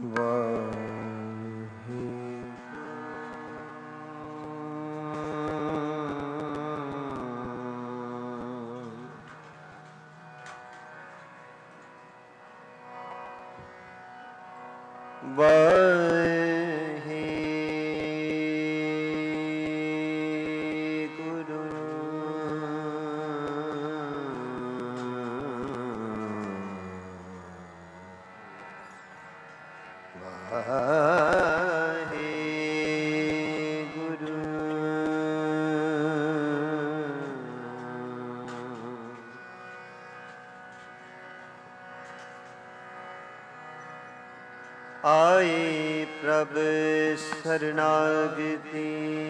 ਆਏ ਪ੍ਰਭ ਸਰਨਾਗਤੀ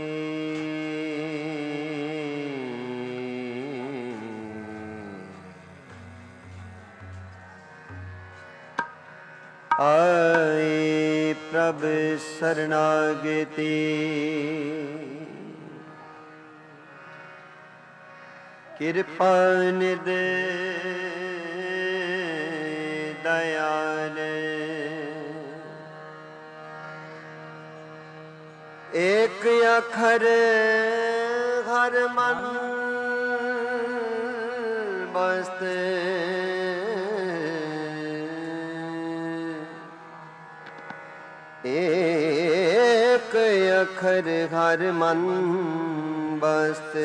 ਆਏ ਪ੍ਰਭ ਸਰਨਾਗਤੀ ਕਿਰਪਾ ਨਿਧ ਦਇਆਲ ਏਕ ਅੱਖਰ ਹਰ ਮਨ ਬਸਤੇ ਏਕ ਅੱਖਰ ਹਰ ਮਨ ਬਸਤੇ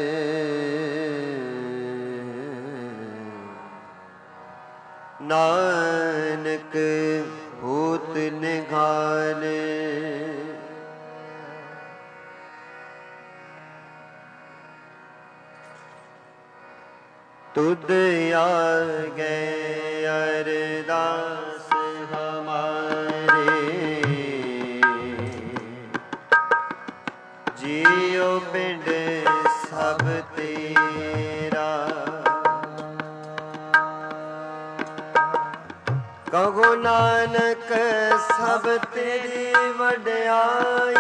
ਨਾਨਕ ਹੋਤ ਨਿਘਾਲੇ ਤੁਧ ਆਗੇ ਅਰਦਾਸ ਹਮਾਰੇ ਜੀਉ ਪਿੰਡ ਸਭ ਤੇਰਾ ਕਹੋ ਨਾਨਕ ਸਭ ਤੇਰੀ ਵਡਿਆਈ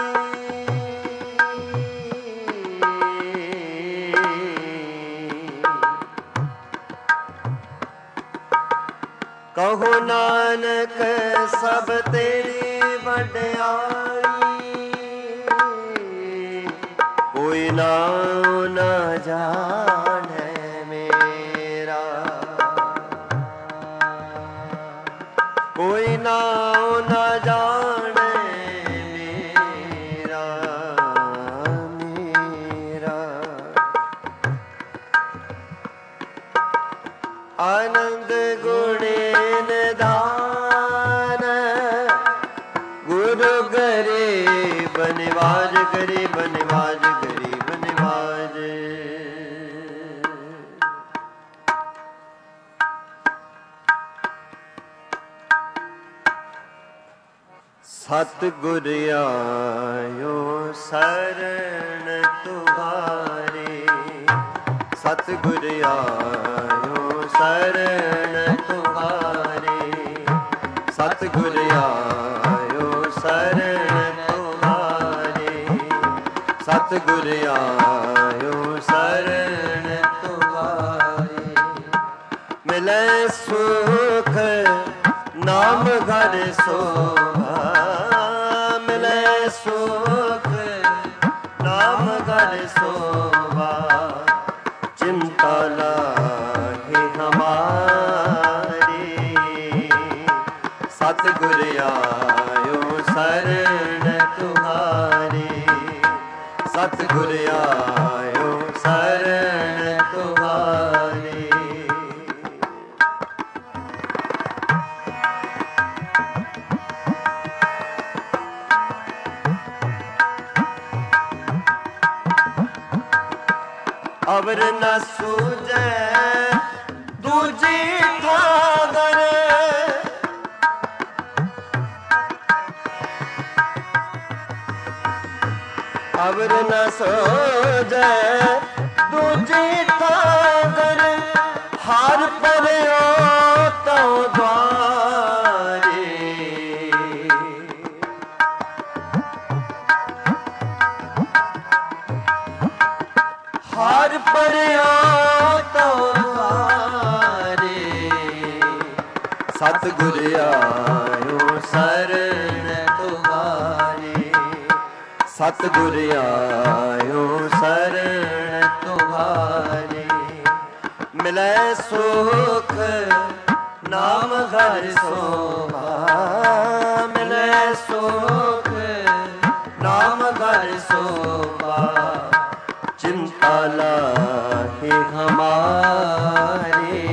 ਕਹੋ ਨਾਨਕ ਸਭ ਤੇਰੀ ਵਡਿਆਈ ਕੋਈ ਨਾਉ ਨਾ ਜਾਣੈ ਮੇਰਾ ਕੋਈ ਨਾਉ ਨਾ ਜਾਣੈ ਮੇਰਾ ਆਨੰਦ ਗੁਣੇ ਨਿਧਾਨ ਗੁਰੂ ਗਰੀਬ ਨਿਵਾਜ ਗਰੀਬ ਨਿਵਾਜ ਗਰੀਬ ਨਿਵਾਜ ਸਤਿਗੁਰ ਆਇਓ ਸਰਣ ਤੁਹਾਰੇ ਸਤਿਗੁਰ ਆਇਓ ਸਰਣ ਤੁਹਾਰੇ ਸਤਿਗੁਰ ਆਇਓ ਸਰਣ ਤੁਹਾਰੇ ਸਤਿਗੁਰ ਆਇਓ ਸਰਣ ਤੁਹਾਰੇ ਮਿਲੇ ਸੁਖ ਨਾਮ ਘਰ ਸੋਭਾ ਮਿਲੇ ਸੁਖ ਨਾਮ ਘਰ ਸੋਭਾ चिंता लागे हमारी सतगुर आयो शरण तुम्हारी सतगुर आयो शरण तुम्हारी अवर न सूझे दूजी ठागर अवर न सूझे दूजी ठागर हार परो तो द्वारे हार परो तो द्वारे सतगुर आयो ਸਰਣ ਤੁਮਾਰੀ। ਸਤਿਗੁਰ ਆਇਓ ਸਰਣ ਤੁਮਾਰੀ। ਮਿਲੈ ਸੁਖ ਨਾਮ ਹਰਿ ਸੋਭਾ। ਮਿਲੈ ਸੁਖ ਨਾਮ ਹਰਿ ਸੋਭਾ। चिंता लाहे हमारी।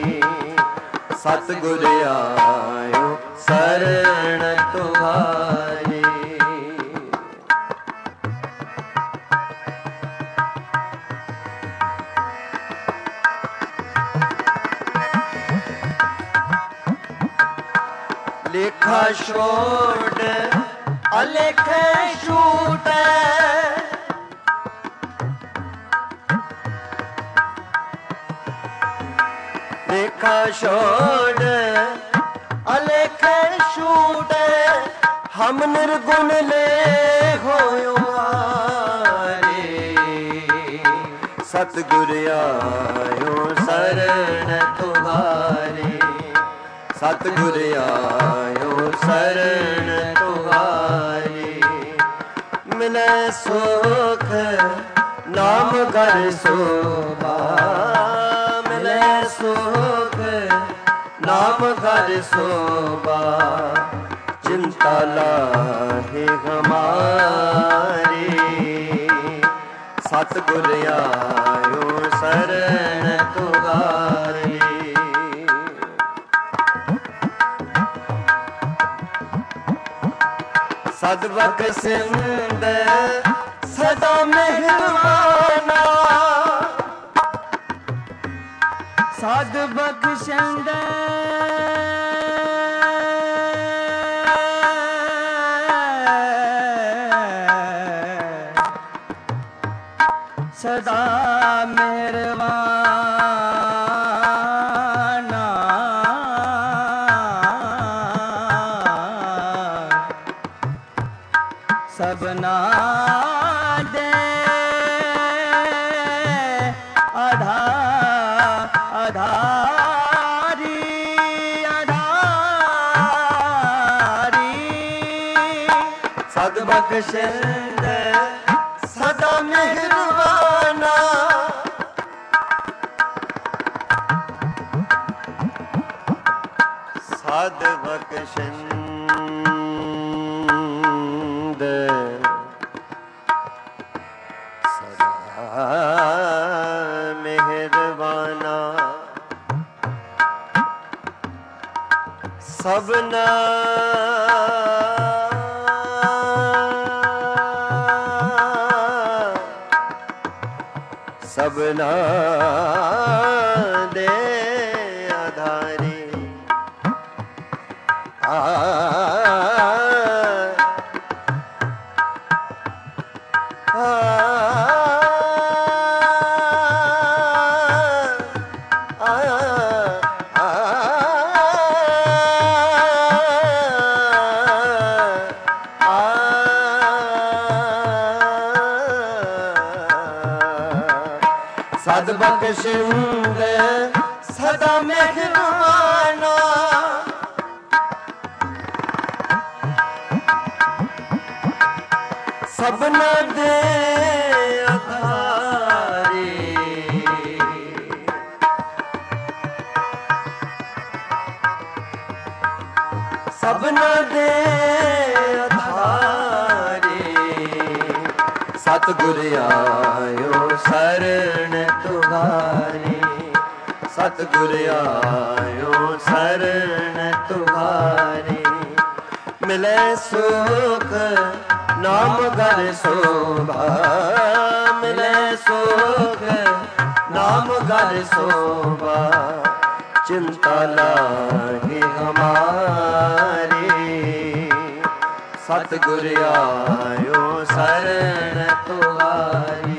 सतगुर आयो शरण तुम्हारी। लेखा छोड़ अलेखे छूट। लेखा छोड़ अलेखे छूट। हम निर्गुण ले होयो हारे। सतगुर आयो शरण तुम्हारी। सतगुर आयो शरण तुम्हारी। मिले सुख नाम घर शोभा। मिले सुख नाम घर शोभा। चिंता लाहे हमारी। सतगुर आयो शरण तुम्हारी। सदबक सिंध सदा मेहरबाना। साध बख्शंद सदा मेहरबाना। सबना दे आधारी आधारी। सदबख्शंद सदा मेहरबाना। सदबख्शंद सदा मेहरबाना। सबना सबना दे आधारी। सदबख्शंद सदा मेहरबाना। सबना दे आधारी। सबना दे आधारी। सतगुर आयो शरण तुम्हारी। सतगुर आयो शरण तुम्हारी। मिले सुख नाम घर शोभा। मिले सुख नाम घर शोभा। चिंता लाहे हमारी। सतगुर आयो शरण तुम्हारी।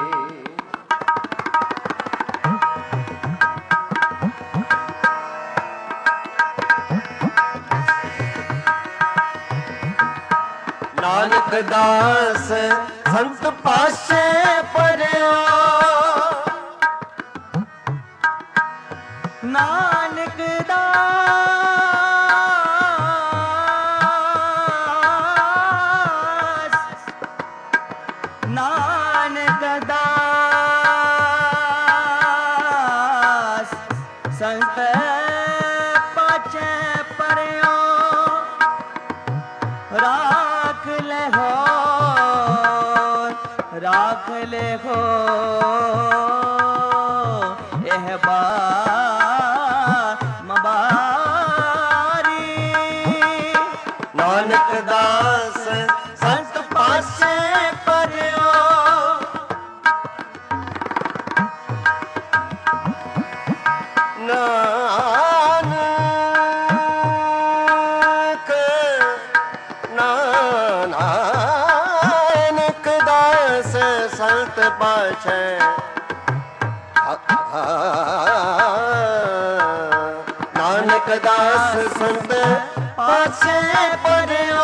नानक दास संत पासे परया। नानक दास ਸੰਤ ਪਾਛੈ ਪਰਿਓ ਰਾਖ ਲੈ ਹੋ ਇਹ ਮਬਾਰੀ ਨਾਨਕ ਦਾਸ ਸੰਤ ਪਾਸੇ ਪਰਿਓ ਨਾਨਕ ਦਾਸ ਸੰਤ ਪਾਛੈ ਨਾਨਕ ਦਾਸ ਸੰਤ ਪਾਛੈ ਪਰਿਓ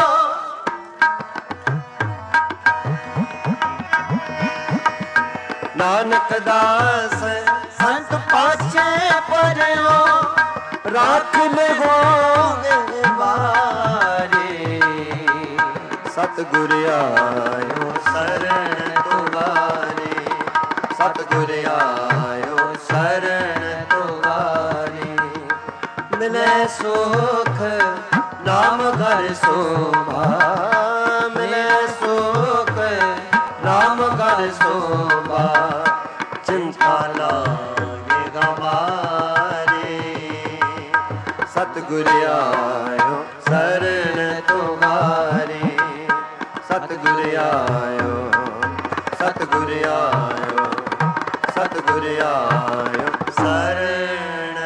ਨਾਨਕ ਦਾਸ ਸੰਤ ਪਾਛੈ ਪਰਿਓ ਰਾਖ ਲਹੋਗੇ ਵਾਰੇ ਸਤਿਗੁਰ ਆਇਓ ਸਰਣ ਤੁਵਾਰੇ ਸਤਿਗੁਰ ਆਇਓ ਸਰਣ ਤੁਵਾਰੇ ਮਿਲੇ ਸੁਖ ਨਾਮ ਘਰ ਸੋਭਾ ਮਿਲੇ ਸੁਖ ਨਾਮ ਘਰ ਸੋਭਾ ਚਿੰਤਾ ਲਾਗੇ ਗਵਾਰੇ ਸਤਿਗੁਰ ਆਇਓ ਸਰਣ ਤੁਵਾਰੇ ਸਤਿਗੁਰ ਆਇਓ ਸਤਿਗੁਰ ਆਇਓ ਸਤਿਗੁਰ ਆਇਓ ਸਰਣ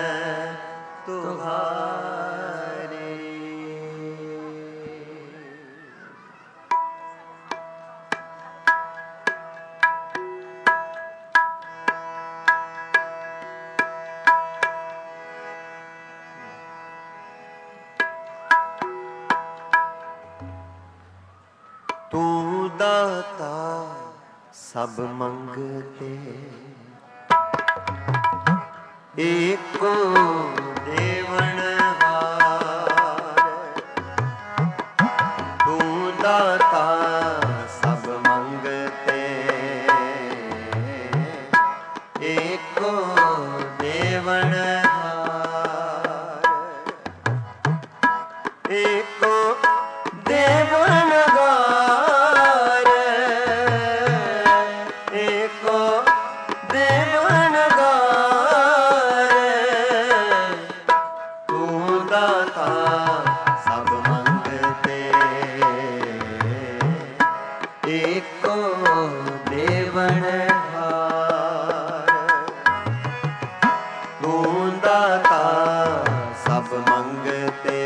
ਤੁਵਾਰੇ ਤੂੰ ਦਾਤਾ ਸਭ ਮੰਗਤੇ ਏਕੋ ਦੇਵਨ ਹਾਰ ਤੂੰ ਦਾਤਾ ਸਭ ਮੰਗਤੇ ਏਕੋ ਦੇਵਨ ਹਾਰ ਏਕੋ ਦੇਵਨ ਹਾਰ ਏਕੋ ਦੇਵਨ ਹਾਰ ਤੂੰ ਦਾਤਾ ਸਭ ਮੰਗਤੇ ਏਕੋ ਦੇਵਨ ਹਾਰ ਤੂੰ ਦਾਤਾ ਸਭ ਮੰਗਤੇ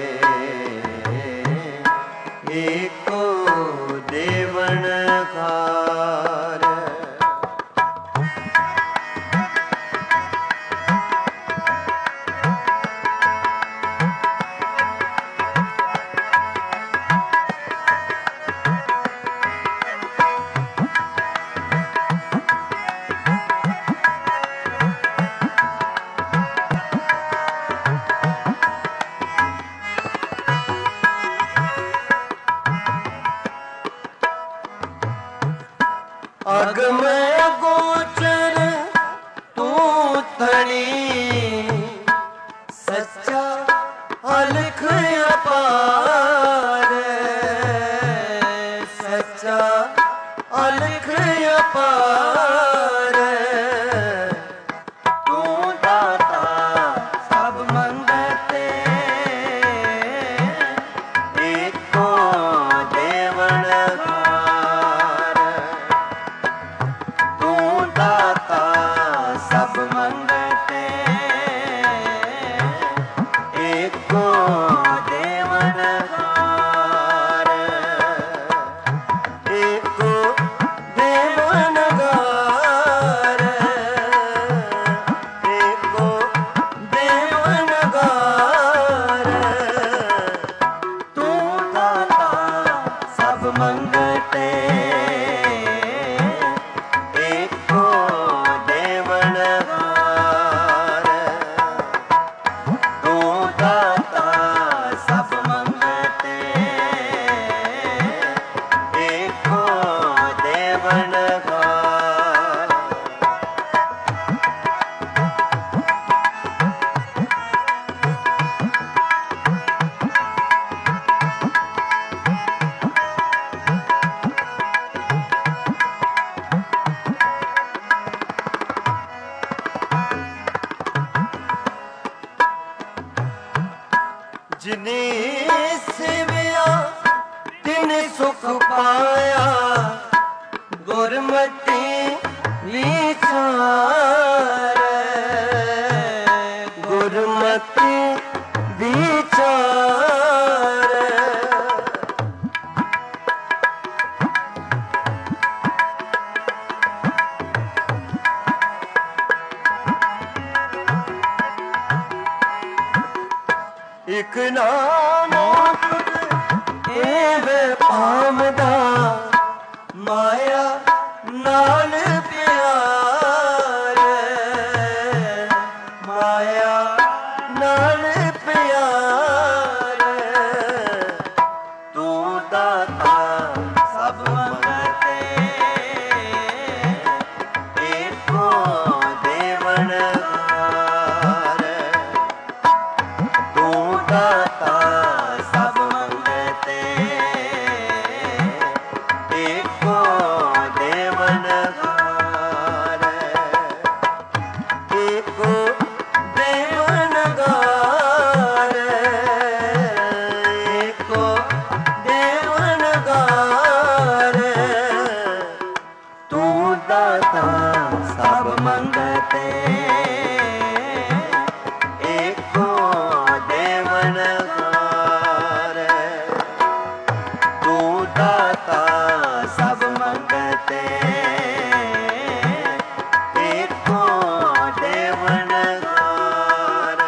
ਏਕੋ ਦੇਵਨ ਹਾਰ ਅਗਮ ਗੋਚਰ ਤੂੰ ਧਣੀ ਸੱਚਾ ਅਲਖ ਅਪਾਰ ਸੱਚਾ ਅਲਖ ਅਪਾਰ ਤੂੰ ਦਾਤਾ ਸਭ ਮੰਗਤੇ ਏਕੋ ਦੇਵਨ ਹਾਰ ਤੂੰ ਦਾਤਾ ਸਭ ਮੰਗਤੇ ਜਿਨੇ ਸੇਵਿਆ ਤਿਨੇ ਸੁਖ ਪਾਇਆ, ਗੁਰਮਤਿ ਵਿਚਾਰ, ਗੁਰਮਤਿ ਵਿਚਾਰ। ਇਕ ਨਾਨੋ ਤੁਧ ਏਵੇਂ ਪਾਵਦਾ, ਮਾਇਆ ਨਾਲ ਪਿਆਰ, ਮਾਇਆ ਨਾਲ ਪਿਆਰ। ਤੂੰ ਦਾਤਾ ਸਭ ਮੰਗਤੇ, ਏਕੋ ਦੇਵਨ ਹਾਰ। ਤੂੰ ਦਾਤਾ ਸਭ ਮੰਗਤੇ, ਏਕੋ ਦੇਵਨ ਹਾਰ। ਏਕੋ ਦੇਵਨ ਹਾਰ, ਏਕੋ ਦੇਵਨ ਹਾਰ। ਤੂੰ ਦਾਤਾ ਸਭ ਮੰਗਤੇ, ਏਕੋ ਦੇਵਨ ਹਾਰ। ਤੂੰ ਦਾਤਾ ਸਭ ਮੰਗਤੇ, ਏਕੋ ਦੇਵਨ ਹਾਰ।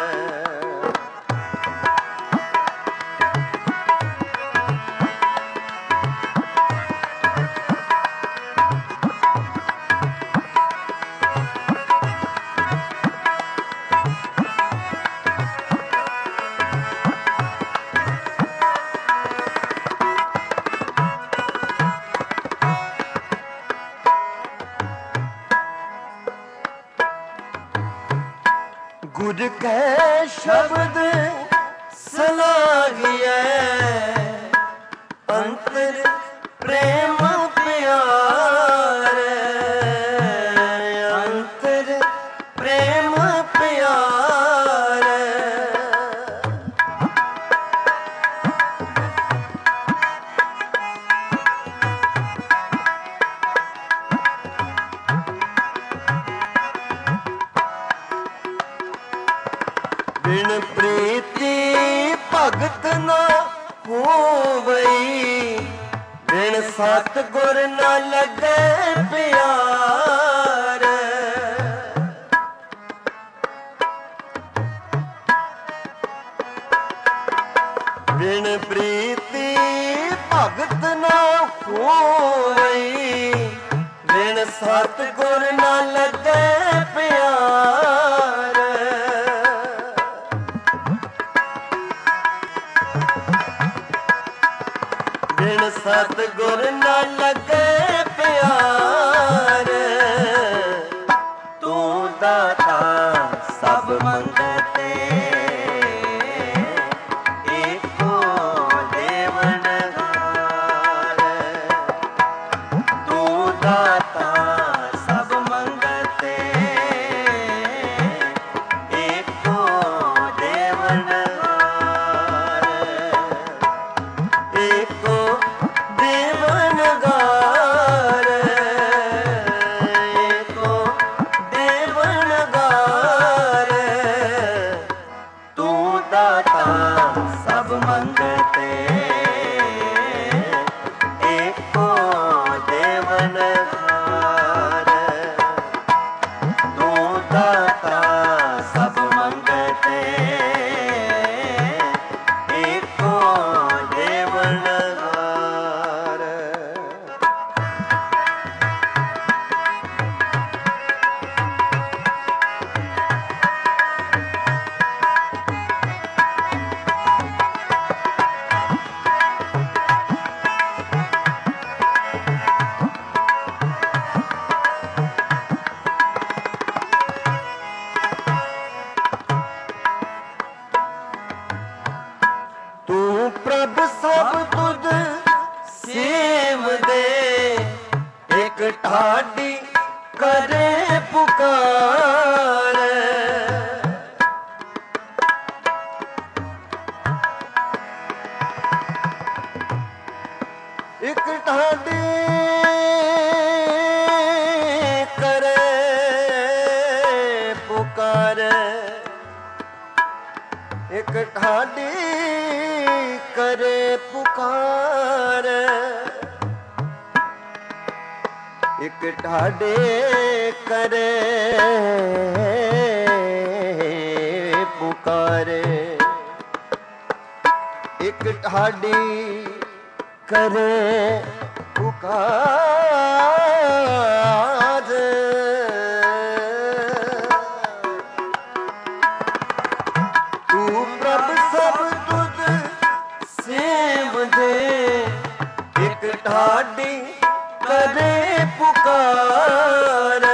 ਗੁਰ ਕੈ ਸ਼ਬਦ ਸਲਾਹੀਐ, ਅੰਤਰ ਪ੍ਰੇਮ ਪਿਆਰ, ਅੰਤਰ ਪ੍ਰੇਮ ਪਿਆਰ। ਬਿਨ ਪ੍ਰੀਤੀ ਭਗਤ ਨਾ ਹੋਵਈ, ਬਿਨ ਸਤਿਗੁਰ ਨਾ ਲੱਗੇ ਪਿਆਰ। ਬਿਨ ਪ੍ਰੀਤੀ ਭਗਤ ਨਾ ਹੋਵਈ, ਬਿਨ ਸਤਿਗੁਰ ਨਾ ਲੱਗੇ ਪਿਆਰ। ਬਿਨ ਸਤਿਗੁਰ ਨਾ ਲੱਗੇ ਪਿਆਰ। ਤੂੰ ਦਾਤਾ ਸਭ ਮੰਗਤੇ, ਏਕੋ ਦੇਵਨ ਹਾਰ। ਤੂੰ ਦਾਤਾ ਸਭ ਮੰਗਤੇ, ਏਕੋ ਦੇਵਨ ਹਾਰ। ਏਕੋ ਦੇਵਨ ਹਾਰ, ਏਕੋ ਦੇਵਨ ਹਾਰ। ਇੱਕ ਢਾਡੀ ਕਰੇ ਪੁਕਾਰ, ਇੱਕ ਢਾਡੇ ਕਰੇ ਪੁਕਾਰੇ, ਇੱਕ ਢਾਡੀ ਕਰੇ ਪੁਕਾਰ। ਤੂੰ ਪ੍ਰਭ ਸਭ ਤੁਧ ਸੇਵਦੇ, ਇੱਕ ਢਾਡੀ ਕਰੇ ਪੁਕਾਰ।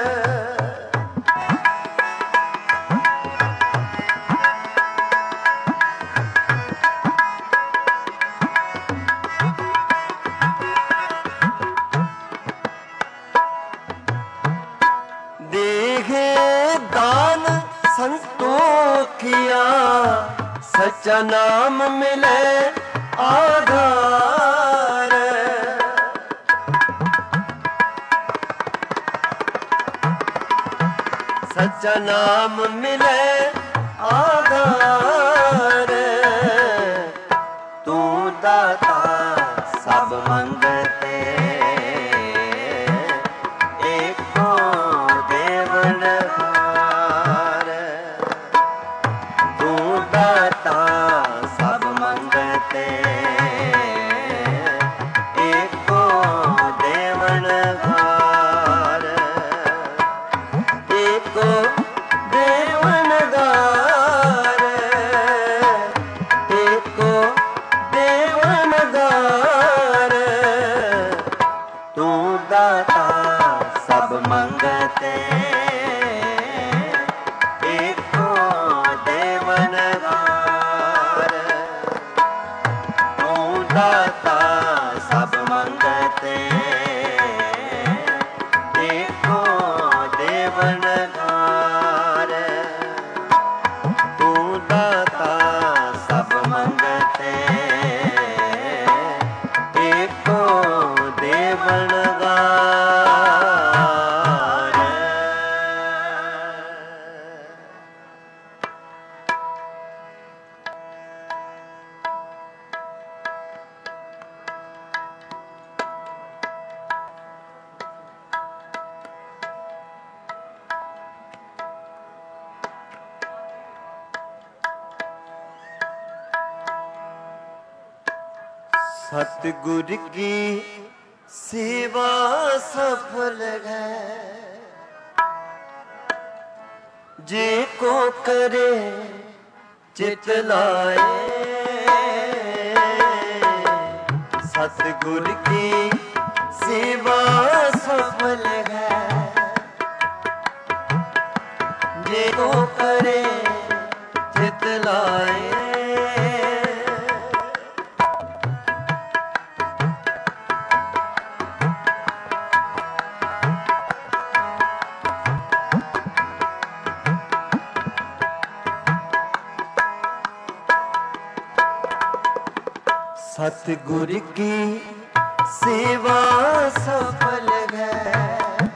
संतोखिया सच्चा नाम मिले आधार, सच्चा नाम मिले आधार। तू दाता सब मंगते, एको देवन सब मंगते, एको देवन गार, एको देवन गार, एको देवन गार। तू दाता सब मंगते, एको देवन गार। दाता सब मंगते, एको देवन गार। तू दाता सब मंगते, एको देवन गार। सतगुर की सेवा सफल है, जे को करे चित लाए। सतगुर की सेवा सफल है, जे को करे चित लाए। सतगुर की सेवा सफल है,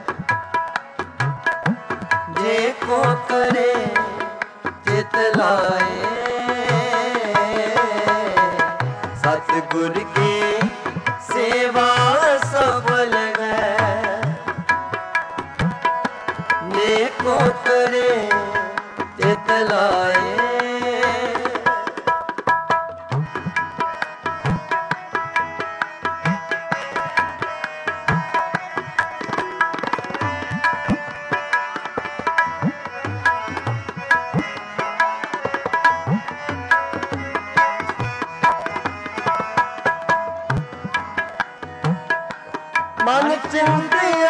जे को करे चित लाए। सतगुर की सेवा सफल है, जे को करे चित लाए। मन चिंतिया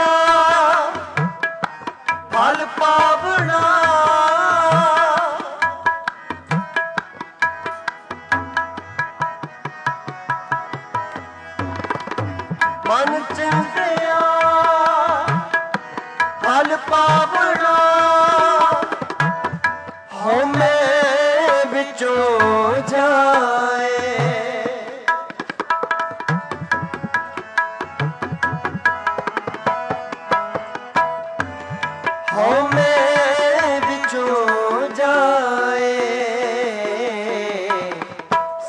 फल पावना, मन चिंतिया फल पावना। होमे बिचों जाए, होमे बिचों जाए।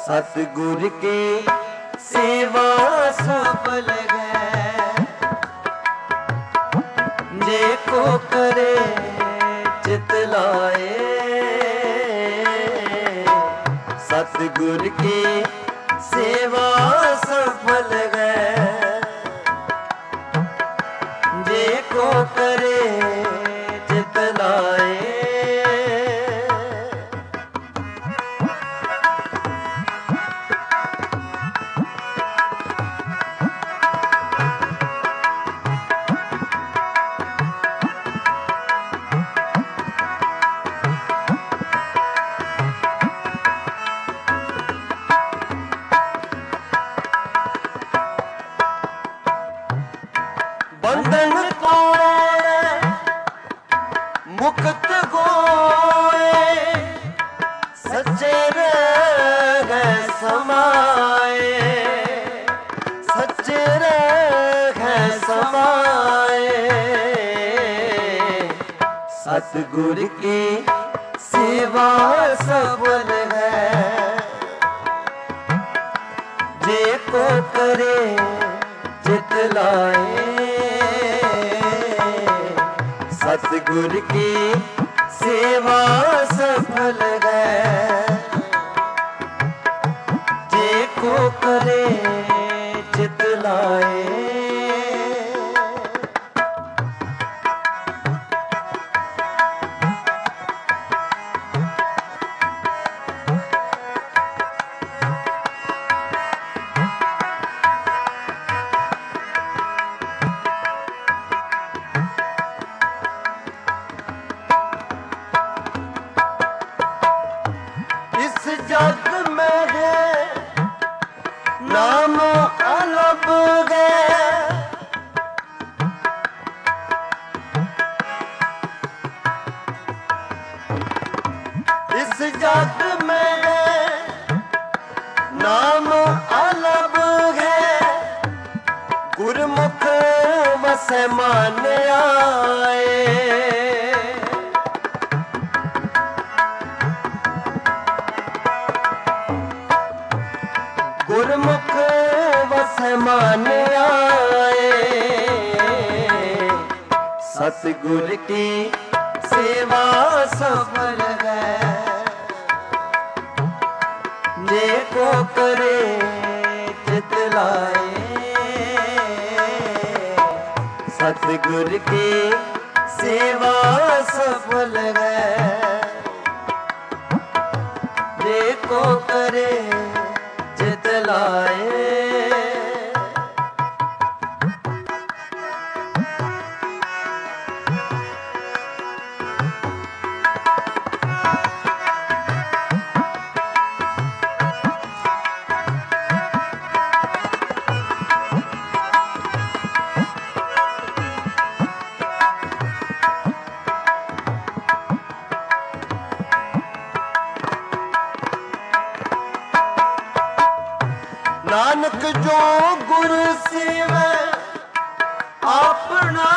सतगुर की सेवा सफल है। जे को करे चित लाए, सतगुर की सेवा सफल है। जे को करे चित लाए, बंधन तोड़े मुक्त होए, सच्चे रह समाए, सच्चे रह समाए। सतगुर की सेवा सफल है। जे को करे चित लाए, सतगुर की सेवा सफल है। जे को करे चित लाए, इस जग में है नाम अलग है। इस जग में है नाम अलग है। गुरमुख वसै मान आए, गुरमुख वसै मान आए। सतगुर की सेवा सफल है। जे को करे चित लाए, सतगुर की सेवा सफल है। जे को करे चित लाए, नानक जो गुर सेवै अपना,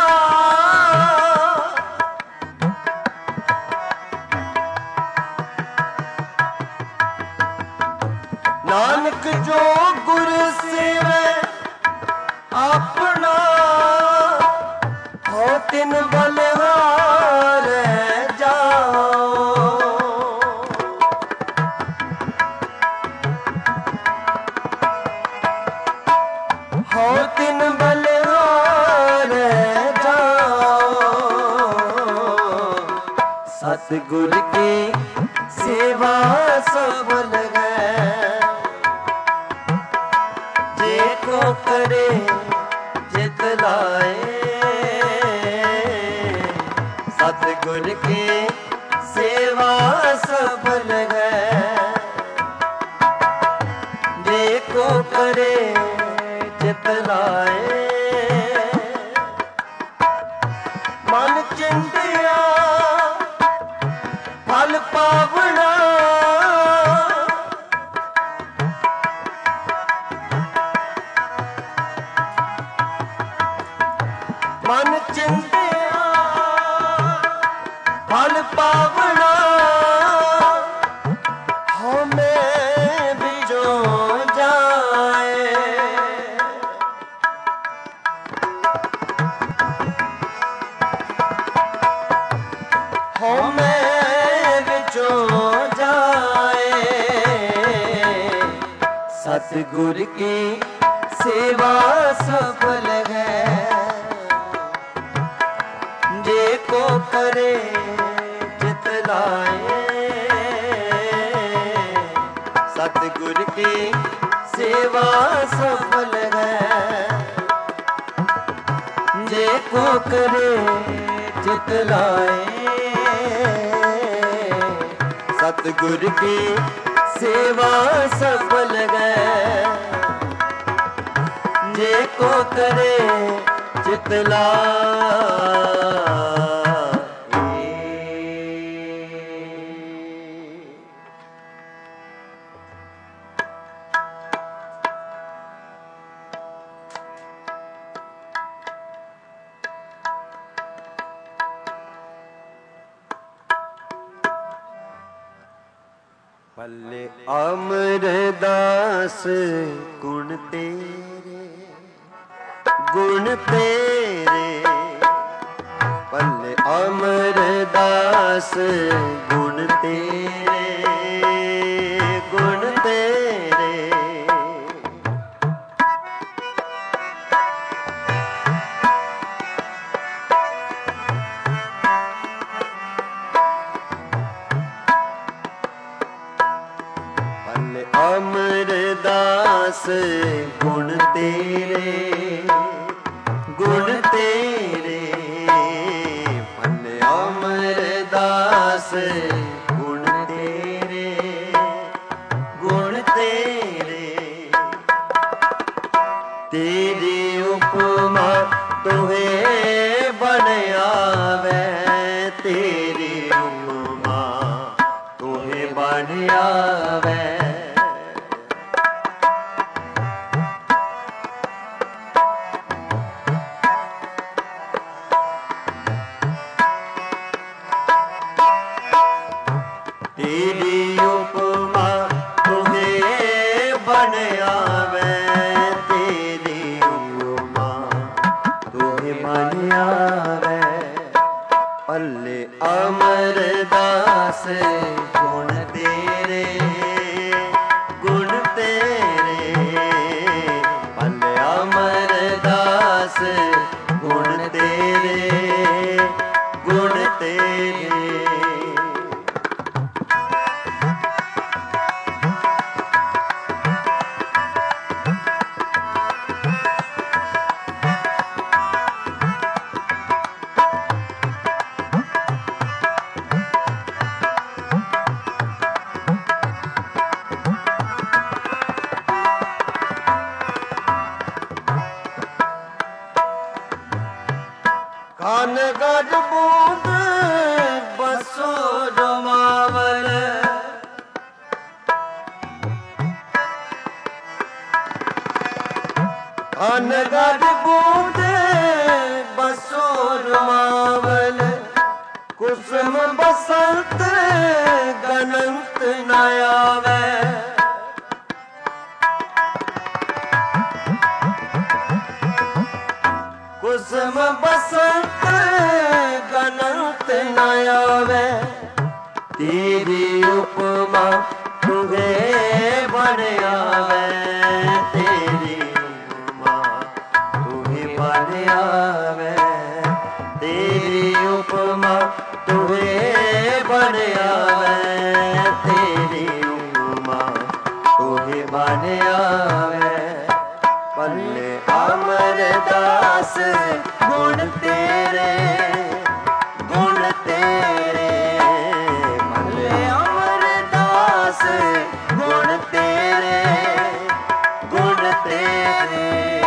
नानक जो गुर सेवै अपना, हो तिन बलिहार जाओ। हो तिन बलिहार जाओ। सतगुर की सेवा सफल है। जे को करे चित लाए, सतगुर की सेवा सफल है। जे को करे चित लाए, मन चिंतिया फल पावना। मन चिंतिया फल पावना। सतगुर की सेवा सफल है। जे को करे चित लाए, सतगुर की सेवा सफल है। जे को करे चित लाए, सतगुर की सेवा सफल है। जे को करे चित लाए। पल्ले अमरदास गुण तेरे, गुण तेरे। पल्ले अमरदास गुण तेरे, गुण तेरे। अमरदास गुण तेरे, गुण तेरे। पल्ले अमरदास गुण तेरे, गुण तेरे। तेरी उपमा तुहे बन आवे, तेरी उपमा तुहे बन आवे। तेरी उपमा तुहे बन आवे, तेरी उपमा तुहे बन आवे। पल्ले अमरदास गुण तेरे, गुण तेरे। पल्ले अमरदास गुण तेरे, गुण तेरे। कान गज बूंद बसो जमावल, कान गज बूंद बसो जमावल। कुसुम बसंत गनंत न आवे, कुसुम बसंत गनंत न आवे। तेरी उपमा तुहे बन आवे, तेरी उपमा तुहे बन आवे। तेरी उपमा तुहे बन आवे, तेरी उपमा तुहे बन आवे। पल्ले अमरदास गुण तेरे, गुण तेरे। पल्ले अमरदास गुण तेरे, गुण तेरे।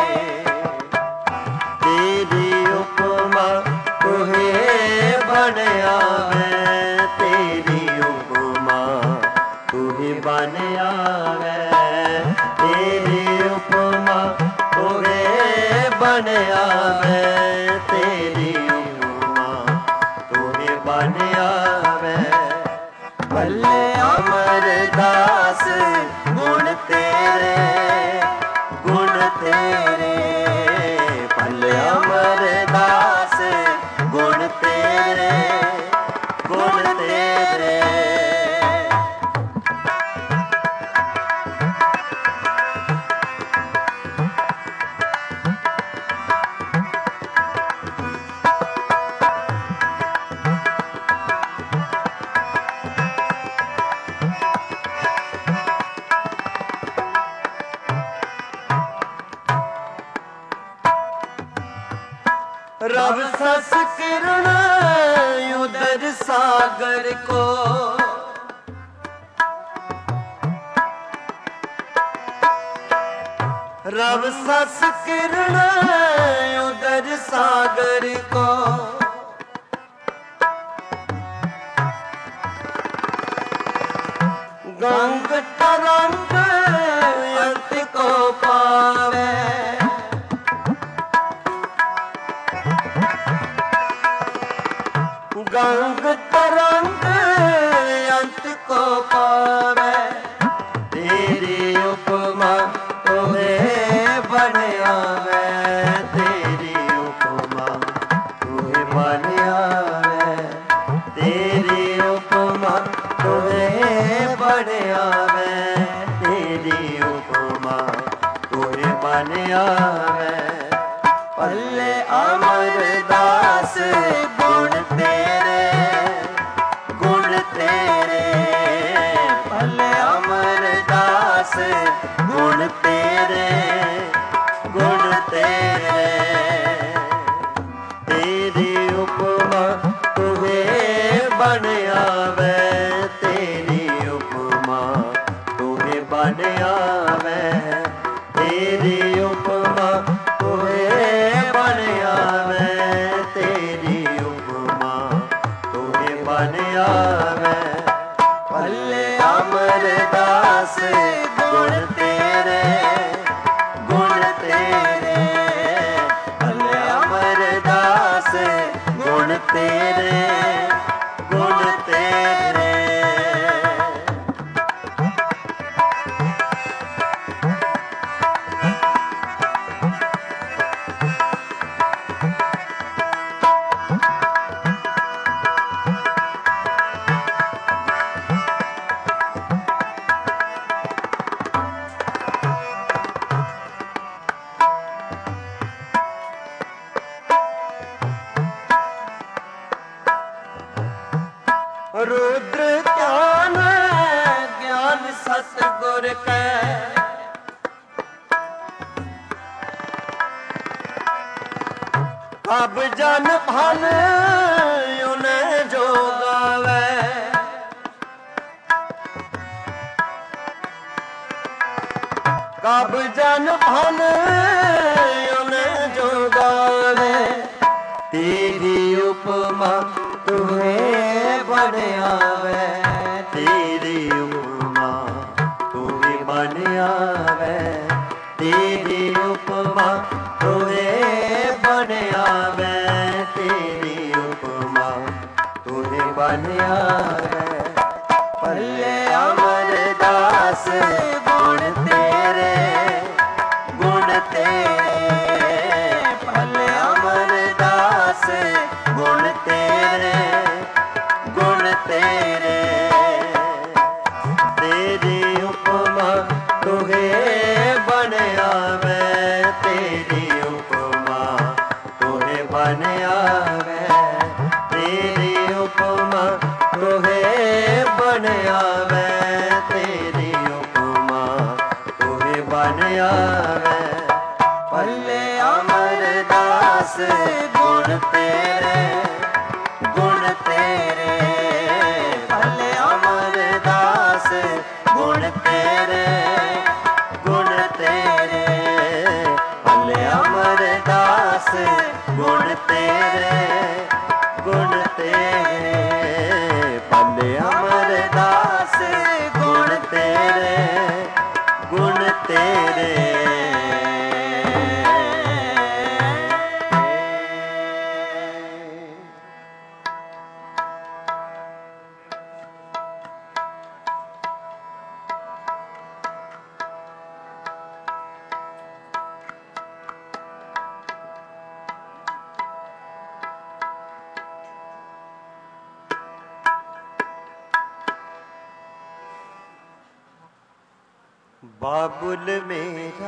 तेरी उपमा तुहे बन आवे, तेरी उपमा तुहे बन आवे। तेरी उपमा तुहे बन आवे, तेरी उपमा तुहे बन आवे। पल्ले अमरदास गुण तेरे, गुण तेरे। पल्ले अमरदास गुण तेरे, गुण तेरे। रव सस किरण उदर सागर को रव सस किरण उदर सागर को गंग तरंग अंत को पावे गंग तरंग अंत को पावे तेरी उपमा तुम्हें बन आवे तेरी उपमा तुम्हें बन आवे तेरी उपमा तुम्हें बन आवे तेरी उपमा तुम्हें बन आवे पल्ले अमरदास गुण तेरे पल्ले अमरदास गुण तेरे तेरी उपमा तुम्हें बन आवे तेरी उपमा तुम्हें बन आवे तेरी उपमा तुम्हें बन आवे तेरी उपमा तुम्हें बन आवे पल्ले अमरदास गुण तेरे पल्ले अमरदास गुण तेरे रुद्र ज्ञान ज्ञान सतगुर कै कब जन भन उन्हें जो गावे कब जन भन उन्हें जो गावे तेरी उपमा तुम्हें बन आवे तेरी उपमा तुम्हें बन आवे तेरी उपमा तुम्हें बन आवे तेरी उपमा तुम्हें बन आवे पल्ले अमरदास गुण तेरे पल्ले अमरदास गुण तेरे तेरी उपमा तुम्हें बन आवे तेरी उपमा तुम्हें बन आवे तेरी उपमा तुम्हें बन आवे तेरी उपमा तुम्हें बन आवे पल्ले अमरदास गुण तेरे पल्ले अमरदास गुण तेरे पल्ले अमरदास गुण तेरे पल्ले अमरदास गुण तेरे बाबुल मेरा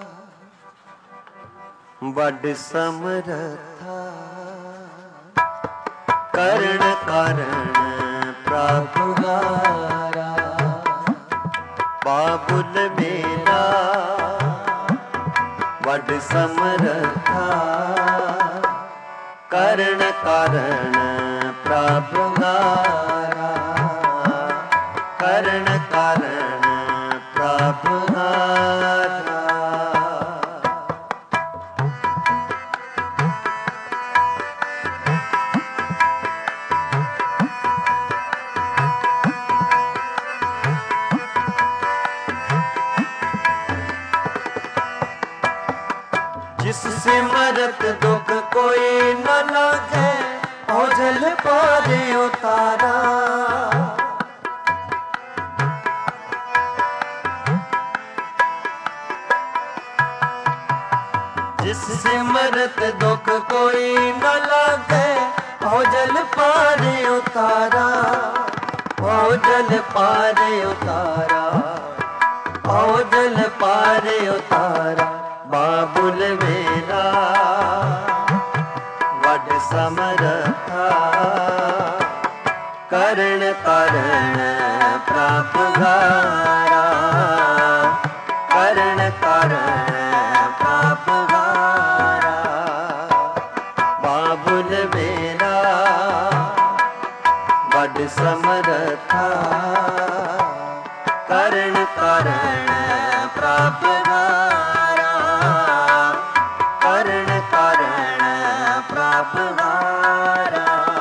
वड समरथा करण कारण प्रभु हारा बाबुल मेरा वड समरथा ਕਰਨ ਕਾਰਨ ਪ੍ਰਭ ਹਾਰਾ, ਕਰਨ ਕਾਰਨ ਪ੍ਰਭ ਹਾਰਾ। जिस सिमरत दुख कोई न लागे, ओझल पारे उतारा। जिस सिमरत दुख कोई न लागे, ओझल पारे उतारा, ओझल पारे उतारा, ओझल पारे उतारा। बाबुल मेरा वड समरथा, करण करण प्रभ हारा, करण करण प्रभ हारा। बाबुल मेरा वड समरथा, करण करण प्रभ हारा, करण करण प्रभ हारा।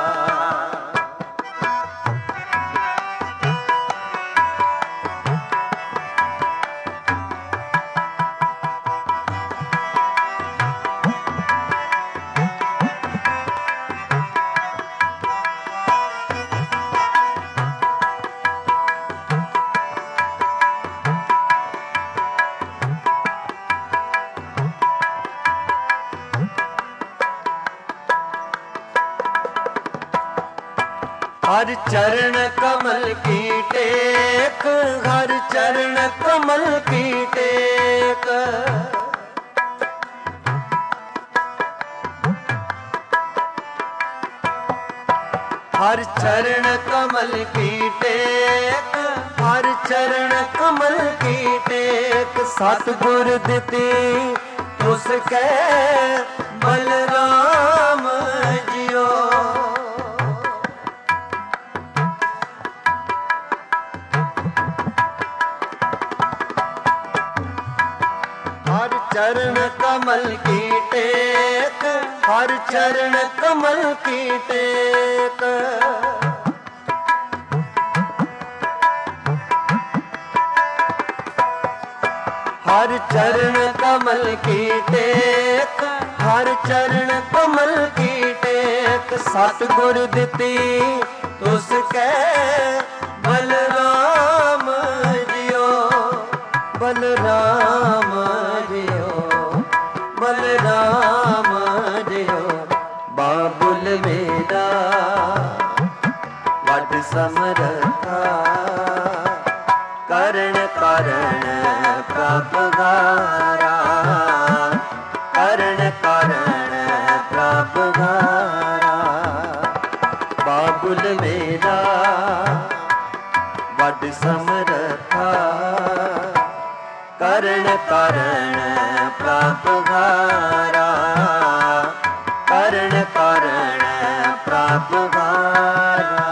हर चरण कमल की टेक, हर चरण कमल की टेक। हर चरण कमल की टेक, हर चरण कमल की टेक। सतगुर दिती उसके बलराम जियो, हर चरण कमल की टेक, हर चरण कमल की टेक। हर चरण कमल की टेक, हर चरण कमल की टेक। सतगुर दिती तुसके बलराम जियो, बलराम जियो, बलराम जियो। बाबुल मेरा वड समरथा, करण करण प्रभ हारा, करण करण प्रभ हारा। बाबुल मेरा वड समरथा, करण करण प्रभ हारा, करण करण प्रभ हारा।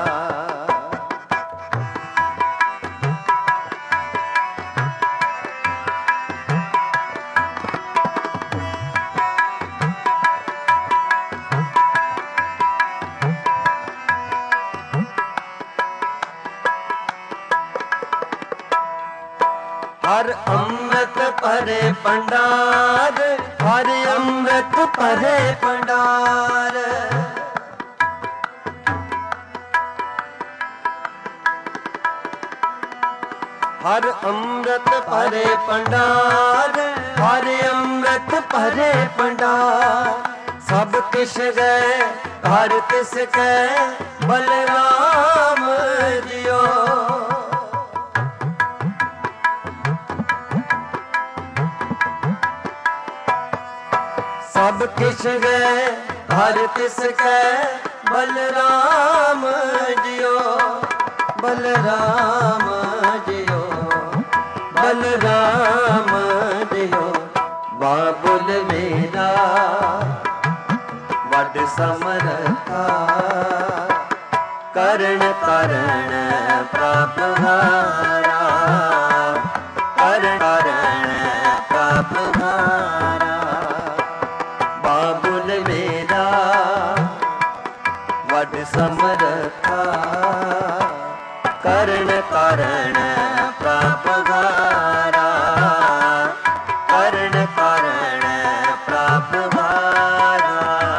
हर अमृत भरे भंडार, हर अमृत भरे भंडार। हर अमृत भरे भंडार, हर अमृत भरे भंडार। सब किश गए हर तिस कै बलराम जियो, सब किश गए हर तिस कै बलराम जियो, बलराम जियो, बलराम जियो। बाबुल मेरा वड ਸਮਰਥਾ ਕਰਨ ਕਰਨ ਪ੍ਰਭ ਹਾਰਾ ਕਰਨ ਕਰਨ ਪ੍ਰਭ ਹਾਰਾ ਬਾਬੁਲ ਮੇਰਾ ਵੱਡ ਸਮਰਥਾ ਕਰਨ ਕਰਨ ਪ੍ਰਭ ਹਾਰਾ ਕਰਨ ਕਰਨ ਪ੍ਰਭ ਹਾਰਾ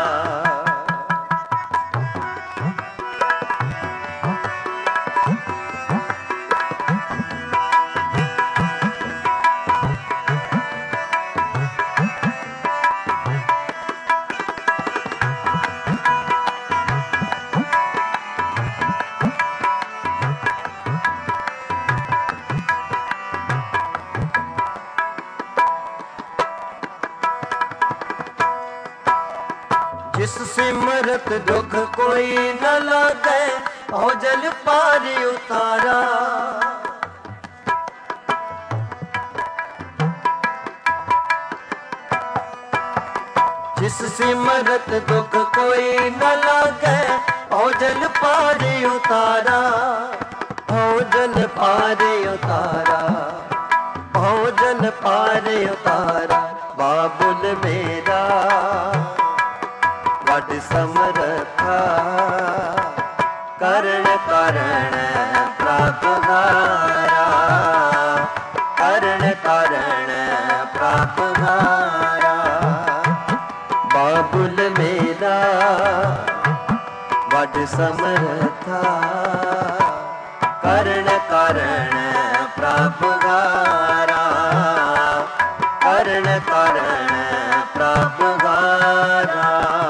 जिस सिमरत दुख कोई न लागे औ जल पार उतारा जिस सिमरत दुख कोई न लागे औ जल पार उतारा औ जल पार उतारा औ जल पार उतारा बाबुल मेरा ਵੱਡ ਸਮਰਥਾ ਕਰਨ ਕਰਨ ਪ੍ਰਭ ਹਾਰਾ ਕਰਨ ਕਰਨ ਪ੍ਰਭ ਹਾਰਾ ਬਾਬੁਲ ਮੇਰਾ ਵੱਡ ਸਮਰਥਾ ਕਰਨ ਕਰਨ ਪ੍ਰਭ ਹਾਰਾ ਕਰਨ ਕਰਨ ਪ੍ਰਭ ਹਾਰਾ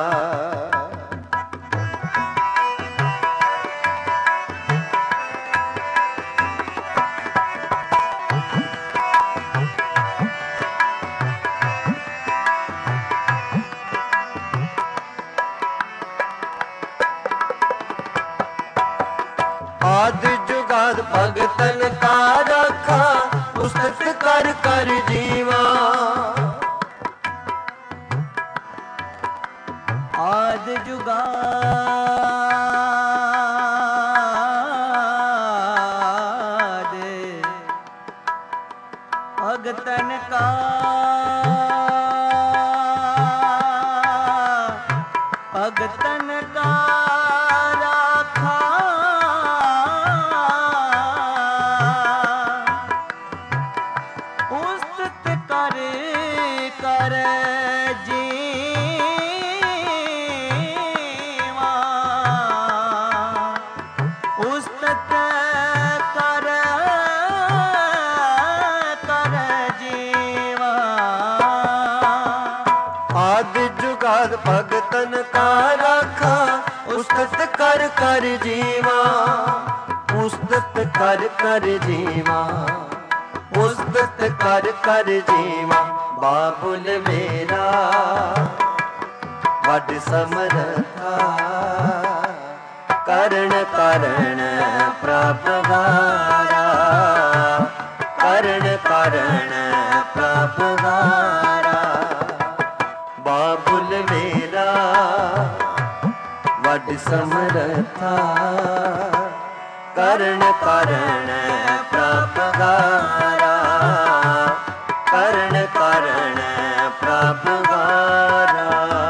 आदि जुगाद भगतन का रखा उस्तत कर कर जीवा आदि जुगाद भगतन का भगतन का राखा उस्तत कर कर जीवा उस्तत कर कर जीवा आदि जुगाद भगतन का रखा उस्तत कर कर जीवा उस्तत कर कर जीवा उस्तत कर कर जीवा बाबुल मेरा ਵੱਡ ਸਮਰਥਾ ਕਰਨ ਕਰਨ ਪ੍ਰਭ ਹਾਰਾ ਕਰਨ ਕਰਨ ਪ੍ਰਭ ਹਾਰਾ ਬਾਬੁਲ ਮੇਰਾ ਵੱਡ ਸਮਰਥਾ ਕਰਨ ਕਰਨ ਪ੍ਰਭ ਹਾਰਾ ਕਰਨ ਕਰਨ ਪ੍ਰਭ ਹਾਰਾ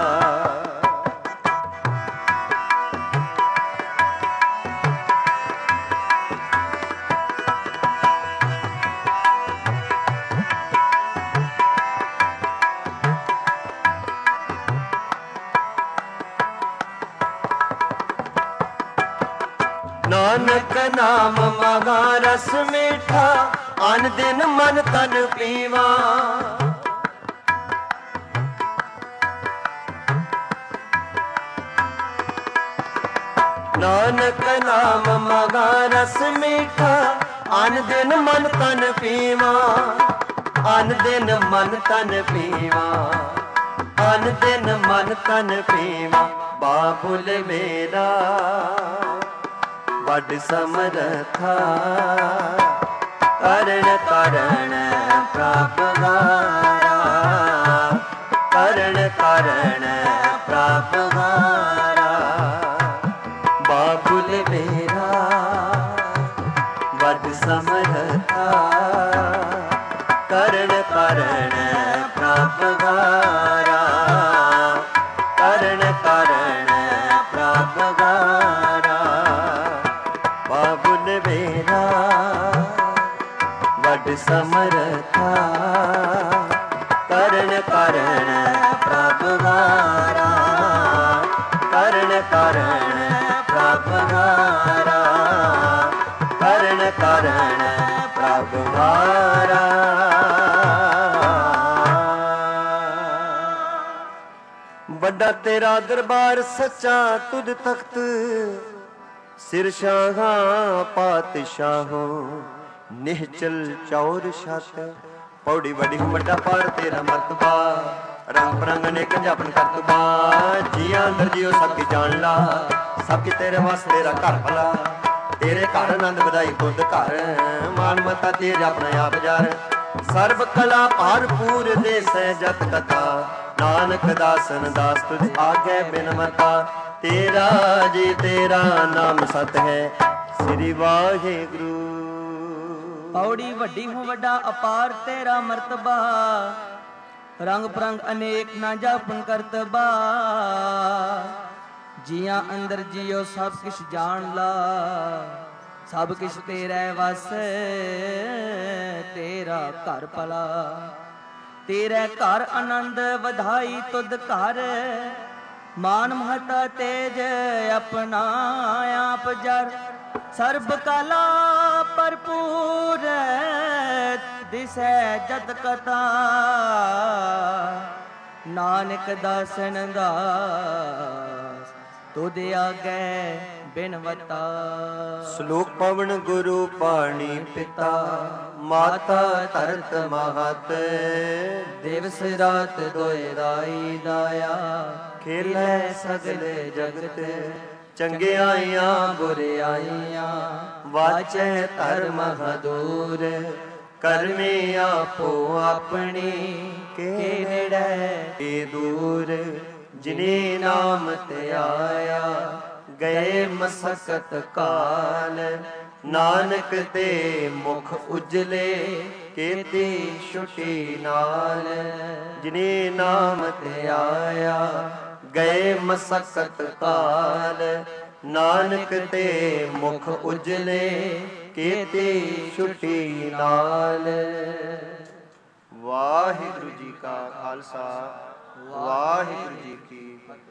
नानक नाम मगा रस मीठा अन दिन मन तन पीवा नानक नाम मगा रस मीठा अन दिन मन तन पीवा अन दिन मन तन पीवा अन दिन मन तन पीवा बाबुल मेरा ਵੱਡ ਸਮਰਥਾ ਕਰਨ ਕਰਨ ਪ੍ਰਭ ਹਾਰਾ ਕਰਨ ਕਰਨ ਪ੍ਰਭ ਹਾਰਾ ਸਮਰਥਾ ਕਰਨ ਕਰਨ ਪ੍ਰਭ ਗਾਰਾ ਕਰਨ ਕਰਨ ਪ੍ਰਭ ਗਾਰਾ ਬਾਬੁਲ ਵੇਰਾ ਵੱਡ ਸਮਰਥਾ ਕਰਨ ਕਰਨ ਪ੍ਰਭ ਗਾਰਾ ਕਰਨ ਕਰਨ ਪ੍ਰਭ ਗਾਰਾ ਕਰਨ ਕਰਨ ਪ੍ਰਭ ਗਾਰਾ ਵੱਡਾ ਤੇਰਾ ਦਰਬਾਰ ਸੱਚਾ ਤੁਧ ਤਖਤ ਸਿਰ ਸ਼ਾਹਾਂ ਪਾਤਸ਼ਾਹੋਂ ਨਿਹਚਲ ਚੌਰ ਛਤ ਪੌੜੀ ਵੱਡੀ ਵੱਡਾ ਪਰ ਤੇਰਾ ਮਰਤਬਾ ਰੰਗ ਬਰੰਗ ਅਨੇਕ ਜਪਨ ਕਰਤਬਾ ਜੀਆਂ ਅੰਦਰ ਜੀਓ ਸਭ ਕੀ ਜਾਣ ਲਾ ਸਭ ਕੀ ਤੇਰੇ ਵਾਸਤੇ ਤੇਰਾ ਘਰ ਭਲਾ ਤੇਰੇ ਘਰ ਆਨੰਦ ਵਧਾਈ ਬੁੱਧ ਘਰ ਮਾਨ ਮਤਾ ਤੇਰੇ ਆਪਣਾ ਆਪ ਜਾਰ ਸਰਬ ਕਲਾ ਭਰਪੂਰ ਦੇ ਸਹਿਜਤ ਕਥਾ ਨਾਨਕ ਦਾਸਨ ਦਾਸ ਤੁਝ ਆਗੇ ਬਿਨ ਮਤਾ ਤੇਰਾ ਜੀ ਤੇਰਾ ਨਾਮ ਸਤ ਹੈ ਸ੍ਰੀ ਵਾਹਿਗੁਰੂ ਪੌੜੀ ਵੱਡੀ ਹੋ ਵੱਡਾ ਅਪਾਰ ਤੇਰਾ ਮਰਤਬਾ ਰੰਗ ਪ੍ਰੰਗ ਅਨੇਕ ਨਾ ਜਾਪਨ ਕਰਤਬਾ ਜੀਆਂ ਅੰਦਰ ਜੀਓ ਸਭ ਕਿਛ ਜਾਣ ਲਾ ਸਭ ਕਿਛ ਤੇਰੇ ਵਸ ਤੇਰਾ ਘਰ ਭਲਾ ਤੇਰੇ ਘਰ ਆਨੰਦ ਵਧਾਈ ਤੁਧ ਘਰ ਮਾਨ ਮਹਤਾ ਤੇਜ ਆਪਣਾ ਆਪ ਜਰ ਸਰਬ ਕਲਾ ਭਰਪੂਰ ਦਿਸੈ ਜਤ ਕਥਾ ਨਾਨਕ ਦਾਸਨ ਦਾਸ ਤੁਧ ਆਗੇ ਬਿਨਵਤਾ ਸ਼ਲੋਕ ਪਵਨ ਗੁਰੂ ਪਾਣੀ ਪਿਤਾ ਮਾਤਾ ਧਰਤ ਮਹਤ ਦਿਵਸ ਰਾਤ ਦੋਇ ਰਾਈ ਦਾਇਆ ਖੇਲੇ ਸਗਲੇ ਜਗਤ ਚੰਗਿਆਈਆਂ ਬੁਰਿਆਈਆਂ ਵਾਚੈ ਧਰਮ ਹਦੂਰ ਕਰਮੇ ਆਪੋ ਆਪਣੀ ਕੇ ਨੇੜੇ ਤੇ ਦੂਰ ਜਿਨੇ ਨਾਮ ਤੇ ਆਇਆ ਗਏ ਮਸਕਤ ਕਾਲ ਨਾਨਕ ਤੇ ਮੁਖ ਉਜਲੇ ਕੀਤੀ ਛੁਟੀ ਨਾਲ ਜਿਨੇ ਨਾਮ ਤੇ ਆਇਆ ਗਏ ਮਸਕਤ ਕਾਲ ਨਾਨਕ ਤੇ ਮੁਖ ਉਜਲੇ ਕੀਤੀ ਛੁਟੀ ਨਾਲ ਵਾਹਿਗੁਰੂ ਜੀ ਕਾ ਖਾਲਸਾ ਵਾਹਿਗੁਰੂ ਜੀ ਕੀ ਫਤਿਹ।